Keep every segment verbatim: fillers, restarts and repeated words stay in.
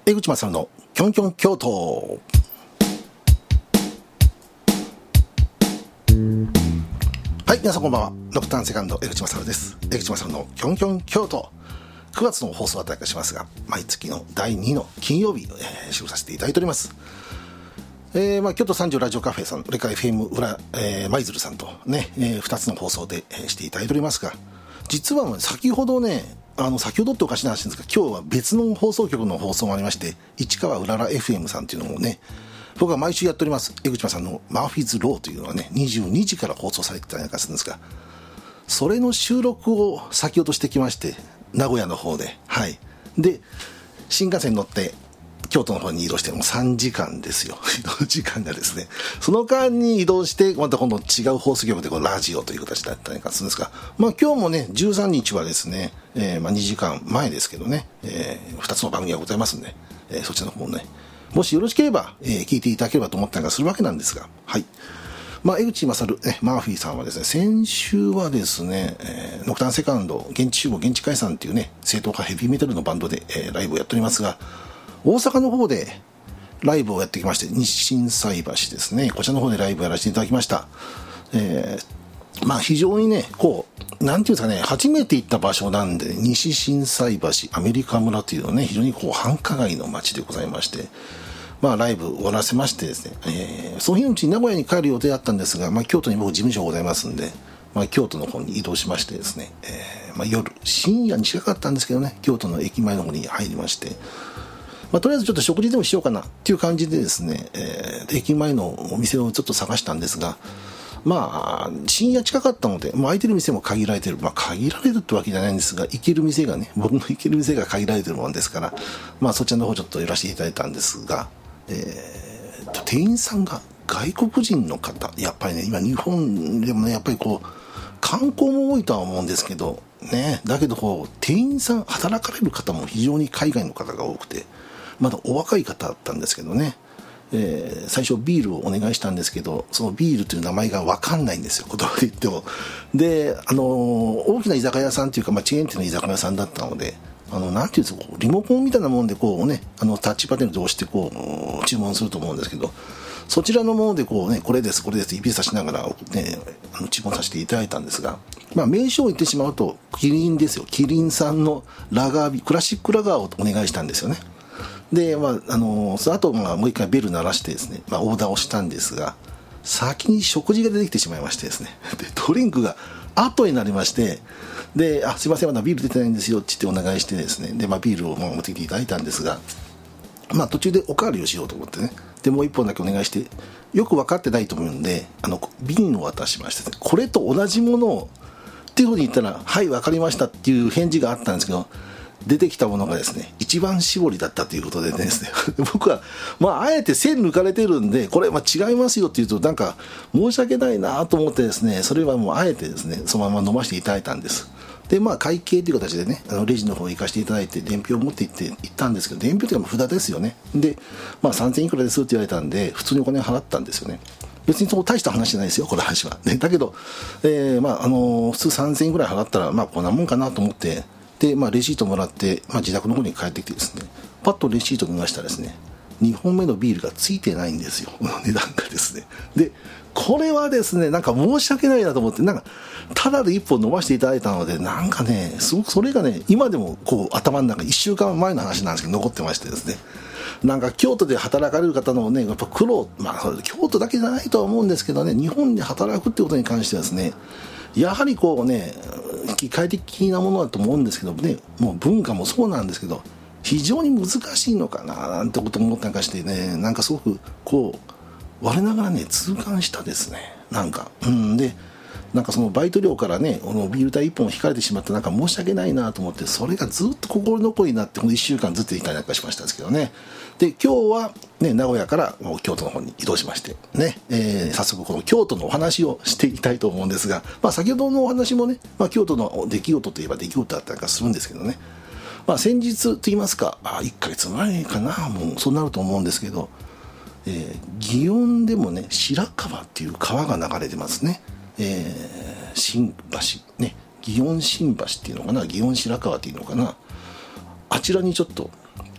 江口勝のキョンキョン京都。はい、皆さんこんばんは。ドクターセカンド江口勝です。江口勝のキョンキョン京都。くがつの放送は大会しますが、毎月のだいにの金曜日、えー、収録させていただいております。えーまあ、京都三条ラジオカフェさん、それから エフエム 裏、えー、舞鶴さんとね、えー、ふたつの放送で、えー、していただいておりますが、実は先ほどね、あの先ほどっておかしな話ですが、今日は別の放送局の放送がありまして、市川うらら エフエム さんっていうのもね、僕は毎週やっております江口さんのマーフィーズローというのはね、にじゅうにじから放送されてたりなんかするんですが、それの収録を先ほどしてきまして、名古屋の方で、はい、で新幹線に乗って京都の方に移動してもうさんじかんですよ。移動時間がですね、その間に移動してまた今度違う放送局でこうラジオという形だったりなんかするんですが、まあ今日もねじゅうさんにちはですね、えー、まあにじかんまえですけどね、えー、ふたつの番組がございますんで、えー、そちらの方ね、もしよろしければ、えー、聞いていただければと思ったりがするわけなんですが、はい。まあ、江口勝、えマーフィーさんはですね、先週はですね、えー、ノクターンセカンド現地集合現地解散っていうね、正統派ヘビーメタルのバンドで、えー、ライブをやっておりますが、大阪の方でライブをやってきまして、日心斎橋ですね、こちらの方でライブをやらせていただきました。えー、まあ非常にね、こうなんていうんですかね、初めて行った場所なんで、西心斎橋アメリカ村というのはね、非常にこう繁華街の街でございまして、まあライブ終わらせましてですね、えー、その日のうちに名古屋に帰る予定だったんですが、まあ京都に僕事務所ございますんで、まあ京都の方に移動しましてですね、えー、まあ夜深夜に近かったんですけどね、京都の駅前の方に入りまして、まあ、とりあえずちょっと食事でもしようかなっていう感じでですね、えー、駅前のお店をちょっと探したんですが、まあ深夜近かったので、まあ、空いてる店も限られてる、まあ限られるってわけじゃないんですが、行ける店がね、僕の行ける店が限られてるもんですから、まあそちらの方ちょっと寄らせていただいたんですが、えー、店員さんが外国人の方、やっぱりね、今日本でもね、やっぱりこう観光も多いとは思うんですけどね、だけどこう店員さん、働かれる方も非常に海外の方が多くて、まだお若い方だったんですけどね、えー、最初ビールをお願いしたんですけど、そのビールという名前が分かんないんですよ、言葉で言っても。で、あのー、大きな居酒屋さんというか、まあ、チェーン店の居酒屋さんだったので、あのなんていうんですか、リモコンみたいなもんでこうね、あのタッチパネルで押してこう注文すると思うんですけど、そちらのものでこうね、これですこれです指さしながら、ね、あの注文させていただいたんですが、まあ名称を言ってしまうとキリンですよ。キリンさんのラガービクラシックラガーをお願いしたんですよね。で、まああのその後、まあもう一回ベル鳴らしてですね、まあオーダーをしたんですが、先に食事が出てきてしまいましてですね、でドリンクが後になりまして、で、あ、すいません、まだビール出てないんですよって言ってお願いしてですね、で、まあビールを持ってきていただいたんですが、まあ途中でおかわりをしようと思ってね、でもう一本だけお願いして、よく分かってないと思うんで、あの瓶を渡しまして、ね、これと同じものをっていうふうに言ったら、はい分かりましたっていう返事があったんですけど、出てきたものがですね、一番搾りだったということでですね、僕はまああえて線抜かれてるんで、これまあ違いますよって言うとなんか申し訳ないなと思ってですね、それはもうあえてですね、そのまま飲ませていただいたんです。で、まあ会計という形でね、あのレジの方に行かせていただいて伝票を持って行って行ったんですけど、伝票というか札ですよね。で、まあさんぜんいくらですって言われたんで、普通にお金払ったんですよね。別にそう大した話じゃないですよ、この話は。ね、だけど、えー、まああのー、普通さんぜんえんぐらい払ったら、まあこんなもんかなと思って、で、まあレシートもらって、まあ自宅の方に帰ってきてですね、パッとレシート見ましたらですね、にほんめのビールがついてないんですよ、値段がですね。で、これはですね、なんか申し訳ないなと思って、なんかただでいっぽん飲ませていただいたので、なんかね、すごくそれがね、今でもこう頭の中、いっしゅうかんまえの話なんですけど残ってましてですね、なんか京都で働かれる方のね、やっぱ苦労、まあそれ京都だけじゃないとは思うんですけどね、日本で働くってことに関してはですね、やはりこうね、機械的なものだと思うんですけどね、もう文化もそうなんですけど、非常に難しいのかななんてことを思ったりかしてね、なんかすごくこう我ながらね痛感したですね。なんかうんで、なんかそのバイト料からね、このビール代いっぽん引かれてしまって、なんか申し訳ないなと思って、それがずっと心残りになって、このいっしゅうかんずっといたりなんかしましたんですけどね。で、今日はね、名古屋からもう京都の方に移動しましてね、えー、早速この京都のお話をしていきたいと思うんですが、まあ先ほどのお話もね、まあ京都の出来事といえば出来事だったりなんかするんですけどね、まあ先日と言いますか、あいっかげつまえかな、もうそうなると思うんですけど、えー、祇園でもね、白川っていう川が流れてますね。えー、新橋ね、祇園新橋っていうのかな、祇園白川っていうのかな、あちらにちょっと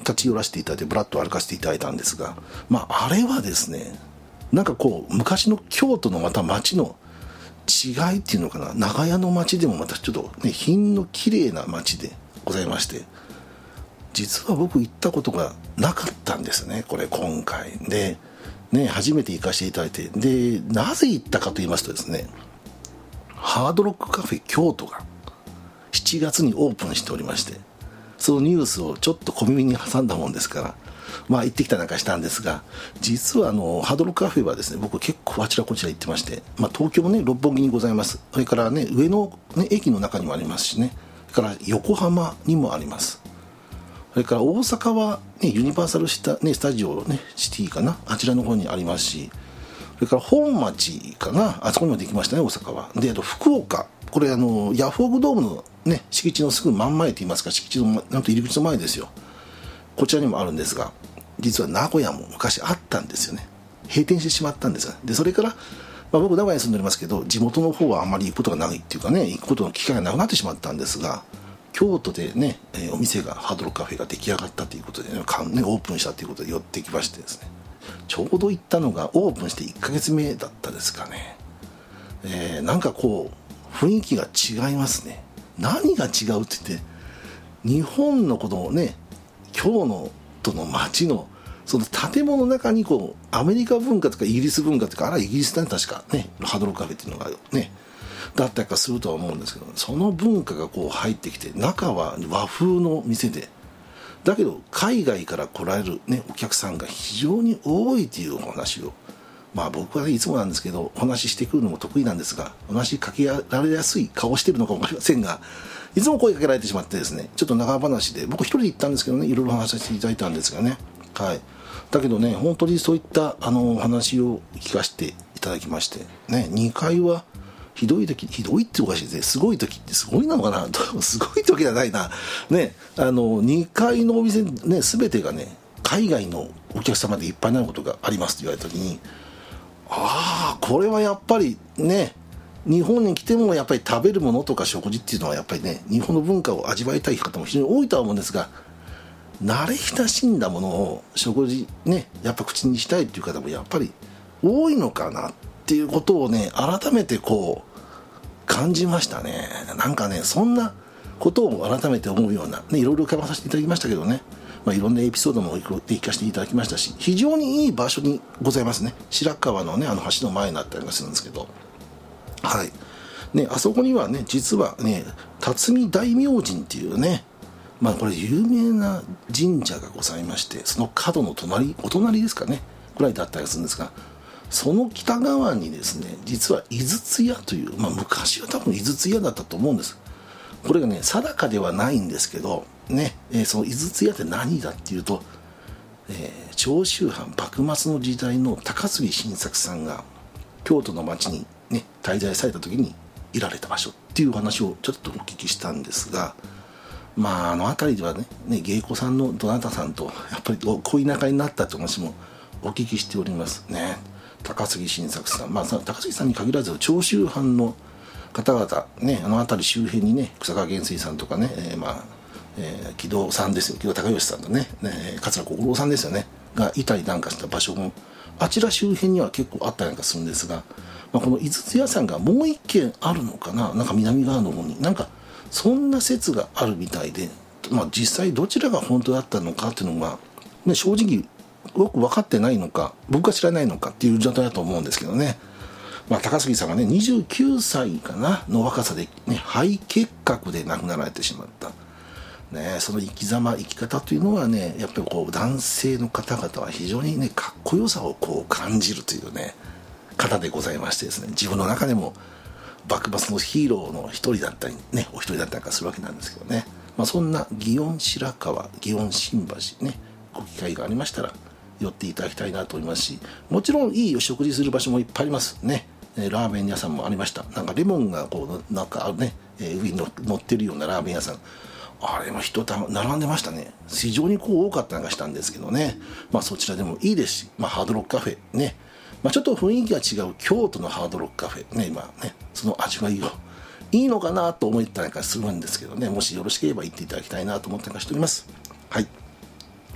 立ち寄らせていただいてブラッと歩かせていただいたんですが、まあ、あれはですね、なんかこう昔の京都のまた街の違いっていうのかな、長屋の街でもまたちょっとね品の綺麗な街でございまして、実は僕行ったことがなかったんですね、これ今回でね、初めて行かせていただいて、でなぜ行ったかと言いますとですね、ハードロックカフェ京都がしちがつにオープンしておりまして、そのニュースをちょっと小耳に挟んだもんですから、まあ行ってきたなんかしたんですが、実はあのハードロックカフェはですね、僕結構あちらこちら行ってまして、まあ、東京もね六本木にございます。それからね上野、ね、駅の中にもありますしね、それから横浜にもあります。それから大阪は、ね、ユニバーサルシタ、ね、スタジオ、ね、シティかな、あちらの方にありますし、それから本町かな、あそこにもできましたね、大阪は。で、あと福岡、これあのヤフオクドームの、ね、敷地のすぐ真ん前といいますか、敷地のなんと入り口の前ですよ。こちらにもあるんですが、実は名古屋も昔あったんですよね。閉店してしまったんですよ。でそれから、まあ、僕名古屋に住んでおりますけど、地元の方はあまり行くことがないっていうかね、行くことの機会がなくなってしまったんですが、京都でね、えー、お店がハードロックカフェが出来上がったということで、ね、ねオープンしたということで寄ってきましてですね、ちょうど行ったのがオープンしていっかげつめだったですかね。えー、なんかこう雰囲気が違いますね。何が違うって言って、日本のこのね京都の街のその建物の中にこうアメリカ文化とかイギリス文化とか、あらイギリスだね確かね、ハードロックカフェっていうのがねだったりかするとは思うんですけど、その文化がこう入ってきて、中は和風の店で、だけど海外から来られる、ね、お客さんが非常に多いというお話を、まあ僕は、ね、いつもなんですけどお話ししてくるのも得意なんですが、お話しかけられやすい顔してるのかも分かりませんが、いつも声かけられてしまってですね、ちょっと長話で僕一人で行ったんですけどね、いろいろ話させていただいたんですがね、はい、だけどね本当にそういったあの話を聞かせていただきましてね、にかいはひどい時、ひどいっておかしいですね、すごい時ってすごいなのかなすごい時じゃないなね、あのにかいのお店ね全てがね海外のお客様でいっぱいになることがありますと言われた時に、ああこれはやっぱりね、日本に来てもやっぱり食べるものとか食事っていうのはやっぱりね、日本の文化を味わいたい方も非常に多いとは思うんですが、慣れ親しんだものを食事ねやっぱ口にしたいっていう方もやっぱり多いのかなっていうことをね改めてこう感じましたね。なんかねそんなことを改めて思うような、ね、いろいろ伺わさせていただきましたけどね、まあ、いろんなエピソードも聞かせていただきましたし、非常にいい場所にございますね。白川のねあの橋の前になったりもするんですけど、はいね、あそこにはね実はね辰巳大明神っていうね、まあこれ有名な神社がございまして、その角の隣お隣ですかねぐらいだったりするんですが、その北側にですね実は井筒屋という、まあ、昔は多分井筒屋だったと思うんです。これがね定かではないんですけどね、えー、その井筒屋って何だっていうと、えー、長州藩幕末の時代の高杉晋作さんが京都の町にね滞在された時にいられた場所っていう話をちょっとお聞きしたんですが、まああの辺りではねね芸妓さんのどなたさんとやっぱり恋仲になったって話もお聞きしておりますね。高杉晋作さん、まあ高杉さんに限らず長州藩の方々ね、あの辺り周辺にね草川源水さんとかね、えー、まあ、えー、木戸さんですよ、木戸孝允さんとね、ね桂小五郎さんですよねがいたりなんかした場所もあちら周辺には結構あったりなんかするんですが、まあ、この井筒屋さんがもう一軒あるのかな、なんか南側の方になんかそんな説があるみたいで、まあ、実際どちらが本当だったのかっていうのが、ね、正直よく分かってないのか僕が知らないのかっていう状態だと思うんですけどね。まあ、高杉さんがねにじゅうきゅうさいかなの若さで、ね、肺結核で亡くなられてしまった、ね、その生き様生き方というのはねやっぱりこう男性の方々は非常にねかっこよさをこう感じるというね方でございましてですね、自分の中でも幕末のヒーローの一人だったりねお一人だったりするわけなんですけどね、まあ、そんな祇園白川祇園新橋ねご機会がありましたら寄っていただきたいなと思いますし、もちろんいいお食事する場所もいっぱいありますね。えー、ラーメン屋さんもありました。なんかレモンがこうなんかね、えー、上に乗ってるようなラーメン屋さん、あれも人た並んでましたね。非常にこう多かったりしたんですけどね、まあそちらでもいいですし、まあ、ハードロックカフェね、まあ、ちょっと雰囲気が違う京都のハードロックカフェね、今ねその味わいをいいのかなと思ったりなんかするんですけどね、もしよろしければ行っていただきたいなと思ったりしております。はい、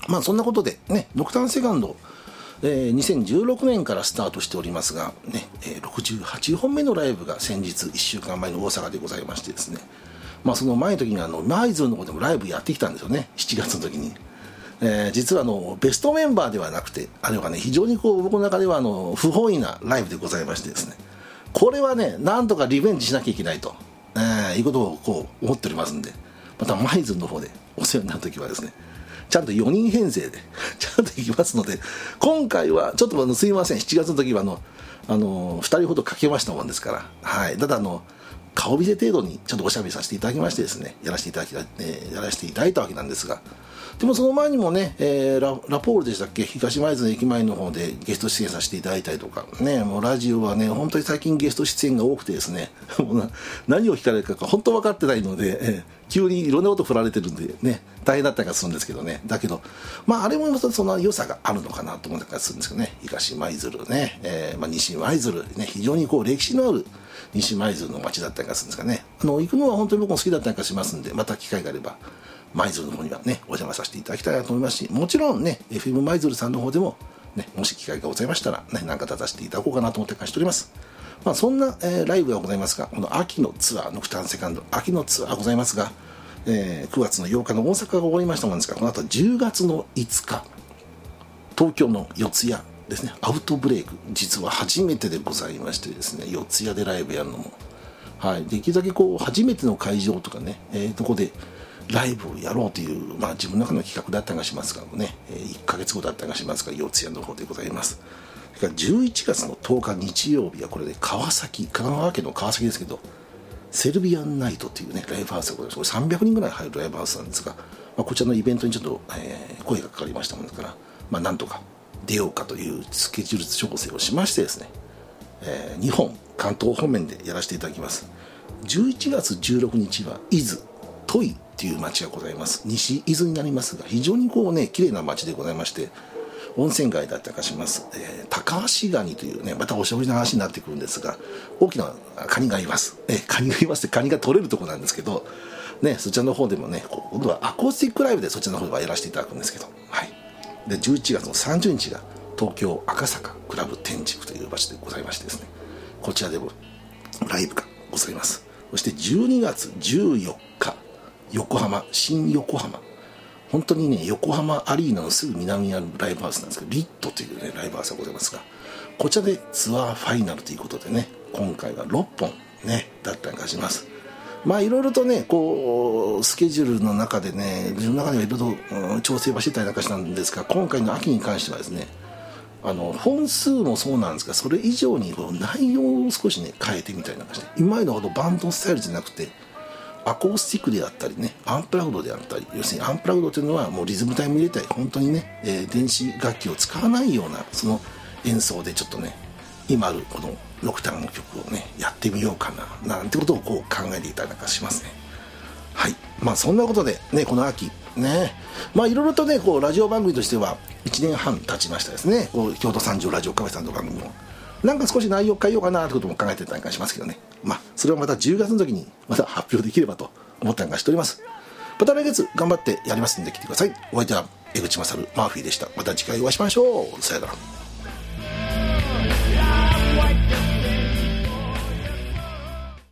まあそんなことでね、ノクターンセカンド、えー、にせんじゅうろくねんからスタートしておりますが、ねえー、ろくじゅうはちほんめのライブが先日いっしゅうかんまえの大阪でございましてですね、まあ、その前の時にあの舞鶴の方でもライブやってきたんですよね、しちがつの時に。えー、実はあのベストメンバーではなくて、あれはね非常にこう僕の中ではあの不本意なライブでございましてですね、これはねなんとかリベンジしなきゃいけないと、えー、いうことをこう思っておりますんで、また舞鶴の方でお世話になる時はですね、ちゃんとよにん編成でちゃんと行きますので、今回はちょっとあのすいません、しちがつの時はあのあのふたりほどかけましたもんですから、はい、ただあの顔見せ程度にちょっとおしゃべりさせていただきましてですね、やらせていただき、えー、やらせていただいたわけなんですが、でもその前にもね、えー、ラ, ラポールでしたっけ、東舞鶴駅前の方でゲスト出演させていただいたりとかね、もうラジオはね本当に最近ゲスト出演が多くてですねもうな何を聞かれるか本当分かってないので、えー、急にいろんなこと振られてるんでね大変だったりするんですけどね、だけどまああれもその良さがあるのかなと思ったりするんですけどね、東舞鶴ね、えーまあ、西舞鶴ね、非常にこう歴史のある西舞鶴の町だったりするんですかね、あの行くのは本当に僕も好きだったりしますんで、また機会があれば舞鶴の方にはねお邪魔させていただきたいなと思いますし、もちろんね エフエム 舞鶴さんの方でもね、もし機会がございましたらね何か出させていただこうかなと思って感じております。まあそんな、えー、ライブがございますが、この秋のツアー、ノクターンセカンド秋のツアーございますが、えー、くがつのようかの大阪が終わりましたもんですが、この後じゅうがつのいつか東京の四谷ですね、アウトブレイク、実は初めてでございましてですね、四谷でライブやるのも、はい、できるだけこう初めての会場とかね、えー、とこでライブをやろうという、まあ、自分の中の企画だったりがしますからね、えー、いっかげつごだったりがしますから、四谷の方でございます。それからじゅういちがつのとおか日曜日はこれで川崎、香川県の川崎ですけど、セルビアンナイトというねライブハウスでございます。これさんびゃくにんぐらい入るライブハウスなんですが、まあ、こちらのイベントにちょっと、えー、声がかかりましたもんですから、まあ、なんとか出ようかというスケジュール調整をしましてですね、えー、にほん関東方面でやらせていただきます。じゅういちがつじゅうろくにちは伊豆土井っていう町がございます。西伊豆になりますが、非常にこうね綺麗な町でございまして、温泉街だったりかします、えー、高橋ガニというね、またお食事の話になってくるんですが、大きなカニがいます、えー、カニがいますってカニが取れるところなんですけどね、そちらの方でもね今度はアコースティックライブでそちらの方ではやらせていただくんですけど、はい、でじゅういちがつのさんじゅうにちが東京赤坂クラブ天竺という場所でございましてですね、こちらでもライブがございます。そしてじゅうにがつじゅうよっか横浜、新横浜、本当にね横浜アリーナのすぐ南にあるライブハウスなんですけど、リットというねライブハウスがございますが、こちらでツアーファイナルということでね、今回はろっぽんねだったりがします。まあいろいろとねこうスケジュールの中でね、自分の中ではいろいろと、うん、調整はしてたりなんかしたんですが、今回の秋に関してはですね、あの本数もそうなんですが、それ以上にこう内容を少しね変えてみたりなんかして、今までのほどバンドスタイルじゃなくてアコースティックであったりね、アンプラグドであったり、要するにアンプラグドというのはもうリズム隊も入れたり、本当にね、えー、電子楽器を使わないようなその演奏でちょっとね今あるこのノクターンの曲をねやってみようかななんてことをこう考えていたりなんかしますね。はい、まあそんなことでね、この秋ね、まあいろいろとねこうラジオ番組としてはいちねんはん経ちましたですね、こう京都三条ラジオカフェさんの番組もなんか少し内容変えようかなということも考えてたりなんかしますけどね、まあそれはまたじゅうがつの時にまた発表できればと思ったりなんかしております。また来月頑張ってやりますんで来てください。お相手は江口勝マーフィーでした。また次回お会いしましょう。さよなら。